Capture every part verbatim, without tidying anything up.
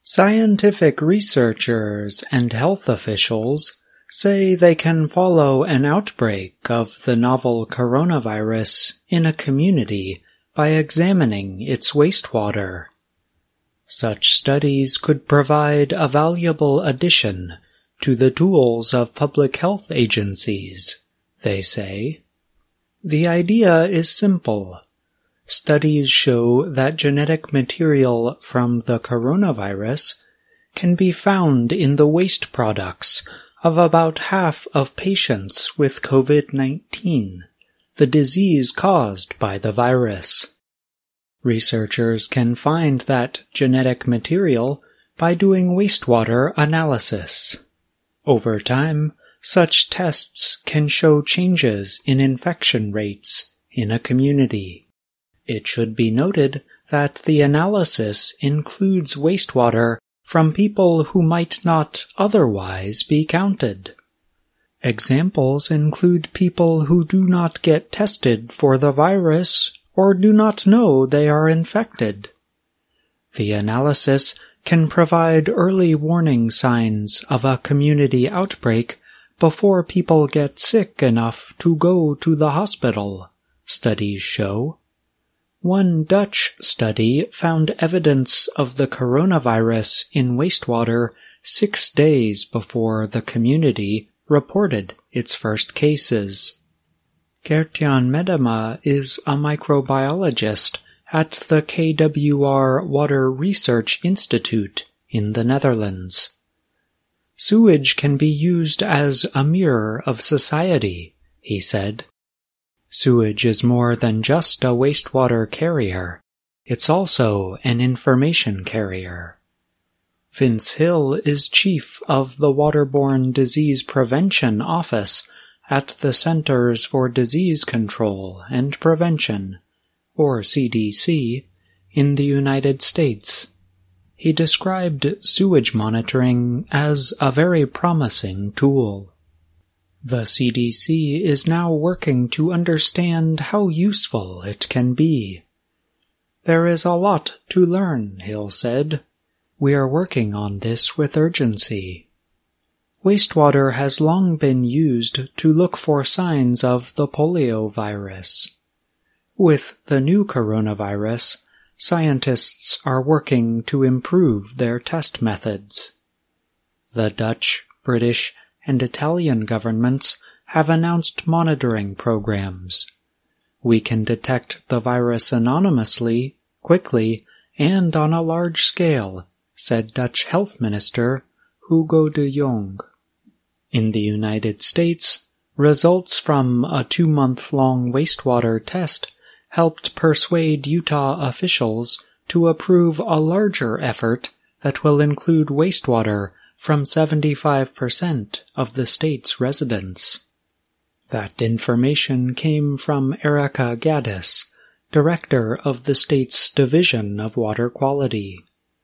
Scientific researchers and health officials say they can follow an outbreak of the novel coronavirus in a community by examining its wastewater. Such studies could provide a valuable addition to the tools of public health agencies, they say. The idea is simple. Studies show that genetic material from the coronavirus can be found in the waste products of about half of patients with COVID nineteen, the disease caused by the virus. Researchers can find that genetic material by doing wastewater analysis. Over time, such tests can show changes in infection rates in a community. It should be noted that the analysis includes wastewater from people who might not otherwise be counted. Examples include people who do not get tested for the virus or do not know they are infected. The analysis can provide early warning signs of a community outbreak before people get sick enough to go to the hospital, studies show. One Dutch study found evidence of the coronavirus in wastewater six days before the community reported its first cases. Gert-Jan Medema is a microbiologist at the K W R Water Research Institute in the Netherlands. Sewage can be used as a mirror of society, he said. Sewage is more than just a wastewater carrier. It's also an information carrier. Vince Hill is chief of the Waterborne Disease Prevention Office at the Centers for Disease Control and Prevention, or C D C, in the United States. He described sewage monitoring as a very promising tool. The C D C is now working to understand how useful it can be. There is a lot to learn, Hill said. We are working on this with urgency. Wastewater has long been used to look for signs of the polio virus. With the new coronavirus, scientists are working to improve their test methods. The Dutch, British, and Italian governments have announced monitoring programs. We can detect the virus anonymously, quickly, and on a large scale, said Dutch Health Minister Hugo de Jong. In the United States, results from a two-month-long wastewater test helped persuade Utah officials to approve a larger effort that will include wastewater from seventy-five percent of the state's residents. That information came from Erica Gaddis, director of the state's Division of Water Quality.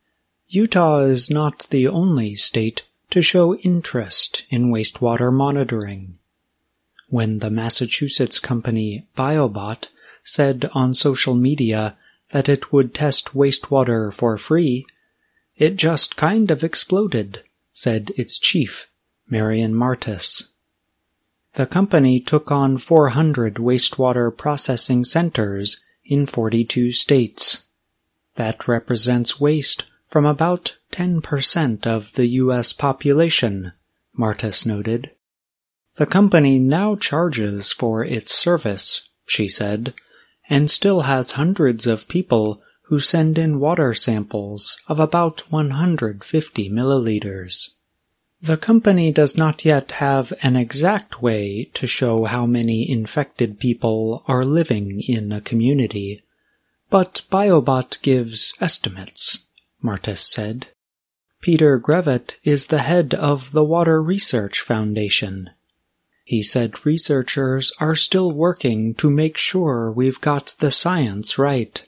Utah is not the only state to show interest in wastewater monitoring. When the Massachusetts company BioBot said on social media that it would test wastewater for free, it just kind of exploded, said its chief, Marian Martis. The company took on four hundred wastewater processing centers in forty-two states. That represents waste from about ten percent of the U S population, Martis noted. The company now charges for its service, she said, and still has hundreds of people who send in water samples of about one hundred fifty milliliters. The company does not yet have an exact way to show how many infected people are living in a community, but BioBot gives estimates, Martis said. Peter Grevet is the head of the Water Research Foundation. He said researchers are still working to make sure we've got the science right.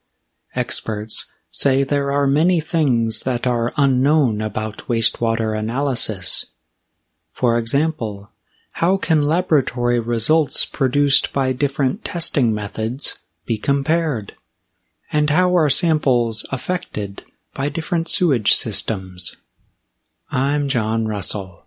Experts say there are many things that are unknown about wastewater analysis. For example, how can laboratory results produced by different testing methods be compared? And how are samples affected by different sewage systems. I'm John Russell.